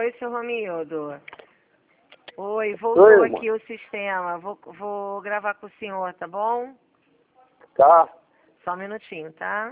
Oi, seu Romildo. Oi, voltou Oi, aqui o sistema. Vou gravar com o senhor, tá bom? tá? Só um minutinho, tá?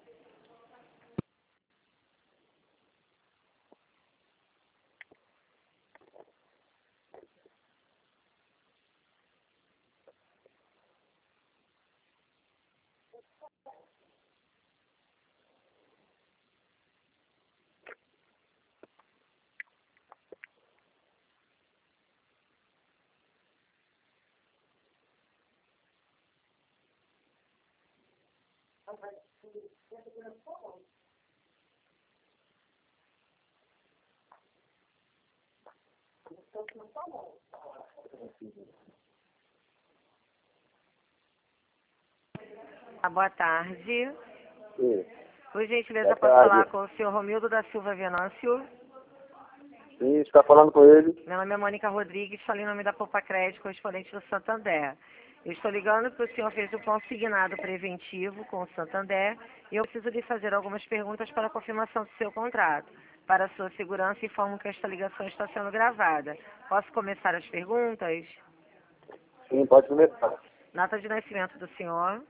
Boa tarde. Sim. Por gentileza, Boa posso tarde. falar com o senhor Romildo da Silva Venâncio? Sim, você está falando com ele? Meu nome é Mônica Rodrigues, falei em nome da Poupa Crédito, correspondente do Santander. Eu estou ligando porque o senhor fez um consignado preventivo com o Santander e eu preciso lhe fazer algumas perguntas para a confirmação do seu contrato. Para a sua segurança, informo que esta ligação está sendo gravada. Posso começar as perguntas? Sim, pode começar. Data de nascimento do senhor,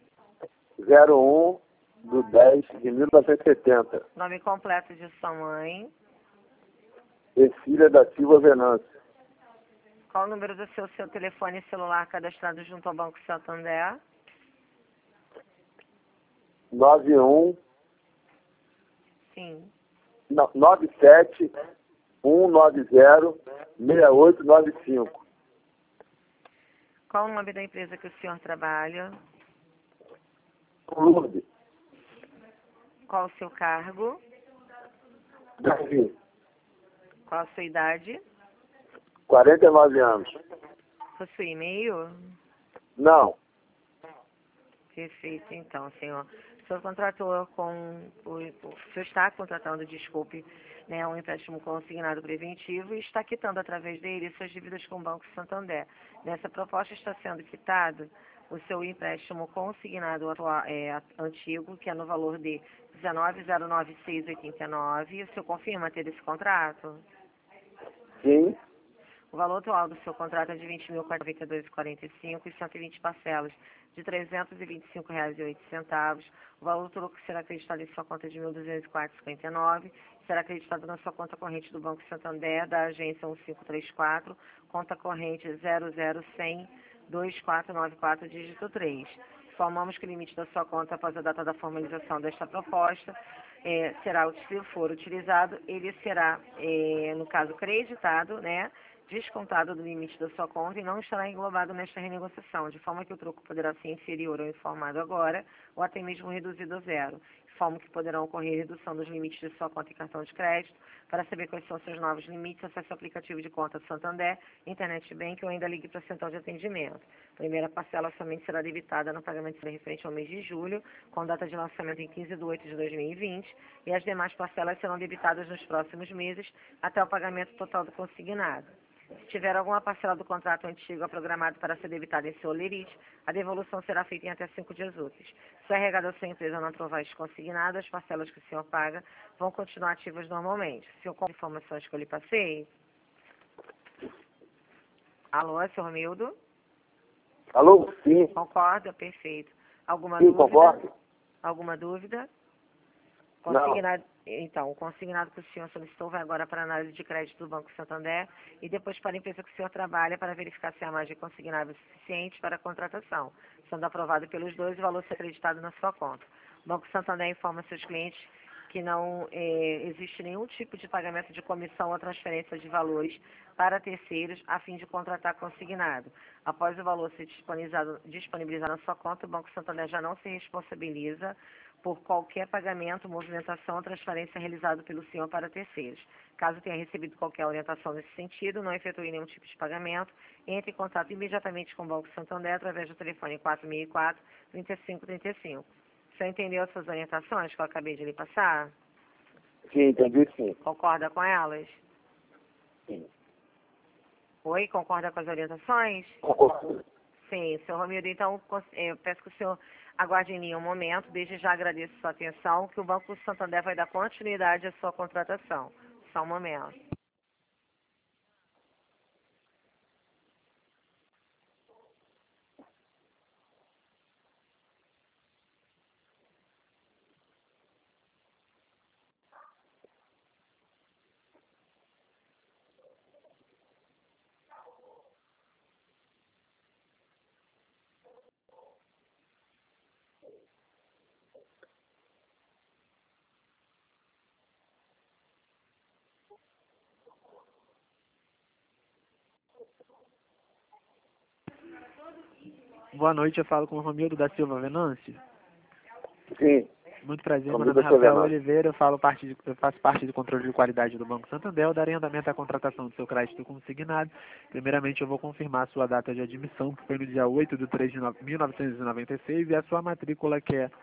01/10/1970. nome completo de sua mãe, Cecília da Silva Venâncio. qual o número do seu telefone celular cadastrado junto ao Banco Santander, 91 sim, 97 190 6895. qual o nome da empresa que o senhor trabalha, Lourdes. qual o seu cargo, Davi. qual a sua idade, 49 anos. possui e-mail? Não. Perfeito, então, senhor. O senhor contratou o senhor está contratando, desculpe, né, um empréstimo consignado preventivo e está quitando através dele suas dívidas com o Banco Santander. Nessa proposta está sendo quitado o seu empréstimo consignado antigo, que é no valor de 19.096,89. O senhor confirma ter esse contrato? Sim. O valor atual do seu contrato é de R$ 20.092,45 e 120 parcelas de R$ 325,08. O valor do troco será acreditado em sua conta de R$ 1.204,59. Será acreditado na sua conta corrente do Banco Santander, da agência 1534, conta corrente 00102494, dígito 3. Informamos que o limite da sua conta após a data da formalização desta proposta será, se for utilizado, ele será, no caso, creditado, né? Descontado do limite da sua conta e não estará englobado nesta renegociação, de forma que o troco poderá ser inferior ao informado agora ou até mesmo reduzido a zero. Informo que poderão ocorrer redução dos limites de sua conta e cartão de crédito. Para saber quais são seus novos limites, acesse o aplicativo de conta do Santander, Internet Bank ou ainda ligue para a central de atendimento. A primeira parcela somente será debitada no pagamento referente ao mês de julho, com data de lançamento em 15/8/2020, e as demais parcelas serão debitadas nos próximos meses até o pagamento total do consignado. Se tiver alguma parcela do contrato antigo programado para ser debitada em seu holerite, a devolução será feita em até 5 dias úteis. Se a regada da sua empresa não aprovar este consignado, as parcelas que o senhor paga vão continuar ativas normalmente. O senhor com as informações que eu lhe passei? Alô, senhor Romildo? Alô? Sim. Concorda? Perfeito. Alguma Sim, dúvida? concordo? Alguma dúvida? Não. Então, o consignado que o senhor solicitou vai agora para a análise de crédito do Banco Santander e depois para a empresa que o senhor trabalha para verificar se a margem consignada é suficiente para a contratação. Sendo aprovado pelos dois, o valor será acreditado na sua conta. O Banco Santander informa seus clientes que não existe nenhum tipo de pagamento de comissão ou transferência de valores para terceiros a fim de contratar consignado. Após o valor ser disponibilizado na sua conta, o Banco Santander já não se responsabiliza por qualquer pagamento, movimentação ou transferência realizado pelo senhor para terceiros. Caso tenha recebido qualquer orientação nesse sentido, não efetue nenhum tipo de pagamento, entre em contato imediatamente com o Banco Santander através do telefone 464-3535. O senhor entendeu as suas orientações que eu acabei de lhe passar? Sim, entendi sim. Concorda com elas? Sim. Oi, concorda com as orientações? Concordo. Sim, senhor Romildo, então eu peço que o senhor aguarde em mim um momento, desde já agradeço a sua atenção, que o Banco Santander vai dar continuidade à sua contratação. Só um momento. Boa noite, eu falo com o Romildo da Silva Venâncio. Sim. Muito prazer, meu Romildo nome é da Silva Rafael Venâncio. Oliveira, eu faço parte do controle de qualidade do Banco Santander. Eu darei andamento à contratação do seu crédito consignado. Primeiramente, eu vou confirmar a sua data de admissão, que foi no dia 8/3/1996, e a sua matrícula, que é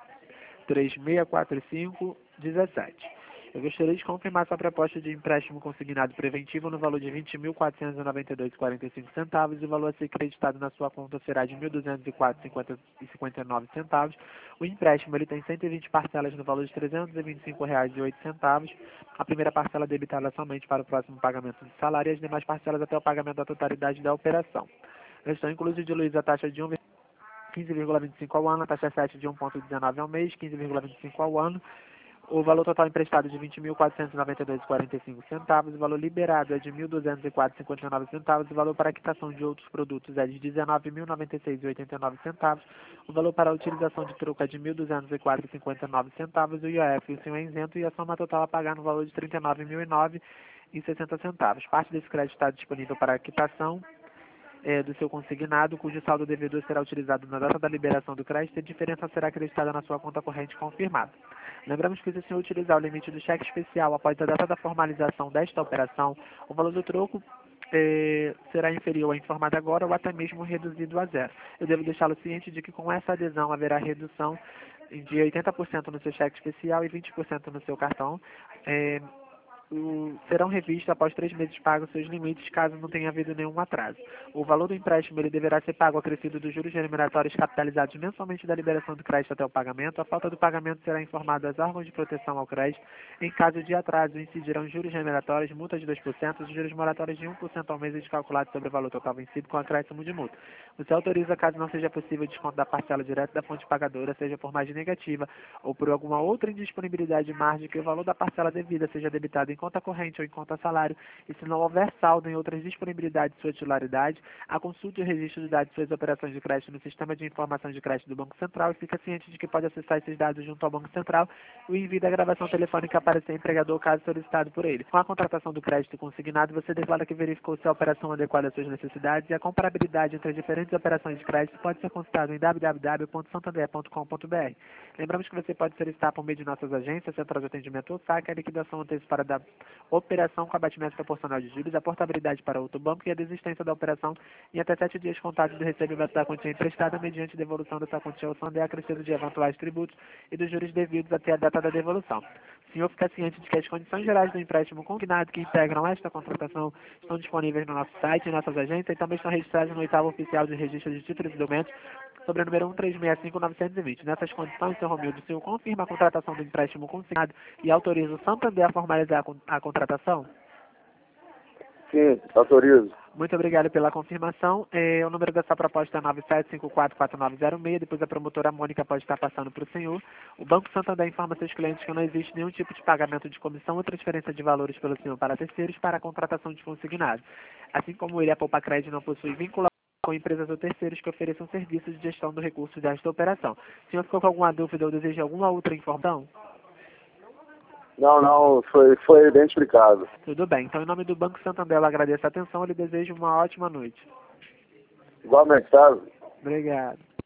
364517. Eu gostaria de confirmar sua proposta de empréstimo consignado preventivo no valor de R$ 20.492,45 e o valor a ser creditado na sua conta será de R$ 1.204,59. O empréstimo ele tem 120 parcelas no valor de R$ 325,08. A primeira parcela debitada somente para o próximo pagamento de salário e as demais parcelas até o pagamento da totalidade da operação. Estão inclusos diluídos a taxa de 15,25 ao ano, a taxa 7 de 1,19 ao mês, 15,25 ao ano. O valor total emprestado é de R$ 20.492,45, o valor liberado é de R$ 1.204,59, o valor para a quitação de outros produtos é de R$ 19.096,89, o valor para a utilização de troco é de R$ 1.204,59, o IOF e o senhor é isento e a soma total a pagar no valor de R$ 39.009,60. Parte desse crédito está disponível para a quitação do seu consignado, cujo saldo devedor será utilizado na data da liberação do crédito e a diferença será acreditada na sua conta corrente confirmada. Lembramos que se o senhor utilizar o limite do cheque especial após a data da formalização desta operação, o valor do troco será inferior ao informado agora ou até mesmo reduzido a zero. Eu devo deixá-lo ciente de que com essa adesão haverá redução de 80% no seu cheque especial e 20% no seu cartão. Serão revistos após 3 meses pagos seus limites, caso não tenha havido nenhum atraso. O valor do empréstimo ele deverá ser pago acrescido dos juros remuneratórios capitalizados mensalmente da liberação do crédito até o pagamento. A falta do pagamento será informada aos órgãos de proteção ao crédito. Em caso de atraso, incidirão juros remuneratórios, multa de 2%, juros moratórios de 1% ao mês e calculados sobre o valor total vencido com acréscimo de multa. Você autoriza, caso não seja possível, o desconto da parcela direta da fonte pagadora, seja por margem negativa ou por alguma outra indisponibilidade de margem, que o valor da parcela devida seja debitado em conta corrente ou em conta salário, e se não houver saldo em outras disponibilidades de sua titularidade, a consulta e o registro de dados de suas operações de crédito no Sistema de Informação de Crédito do Banco Central e fica ciente de que pode acessar esses dados junto ao Banco Central e o envio da gravação telefônica para seu empregador, caso solicitado por ele. Com a contratação do crédito consignado, você declara que verificou se a operação adequada às suas necessidades e a comparabilidade entre as diferentes operações de crédito pode ser consultada em www.santander.com.br. Lembramos que você pode solicitar por meio de nossas agências, central de atendimento ou saque, a liquidação antecipada da operação com abatimento proporcional de juros, a portabilidade para outro banco e a desistência da operação em até 7 dias contados do recebimento da quantia emprestada, mediante devolução dessa quantia ao Santander, acrescido de eventuais tributos e dos juros devidos até a data da devolução. O senhor fica ciente de que as condições gerais do empréstimo consignado que integram esta contratação estão disponíveis no nosso site, em nossas agências, e também estão registradas no 8º Oficial de Registro de Títulos e Documentos, sobre o número 1365920. Nessas condições, Sr. Romildo, o senhor confirma a contratação do empréstimo consignado e autoriza o Santander a formalizar a contratação? Sim, autorizo. Muito obrigado pela confirmação. O número dessa proposta é 97544906. Depois a promotora Mônica pode estar passando para o senhor. O Banco Santander informa seus clientes que não existe nenhum tipo de pagamento de comissão ou transferência de valores pelo senhor para terceiros para a contratação de consignado. Assim como ele, a Poupa Crédito não possui vinculação com empresas ou terceiros que ofereçam serviços de gestão do recurso desta operação. O senhor ficou com alguma dúvida ou deseja alguma outra informação? Não, foi bem explicado. Tudo bem. Então, em nome do Banco Santander, eu agradeço a atenção e lhe desejo uma ótima noite. Igualmente, sabe? Obrigado.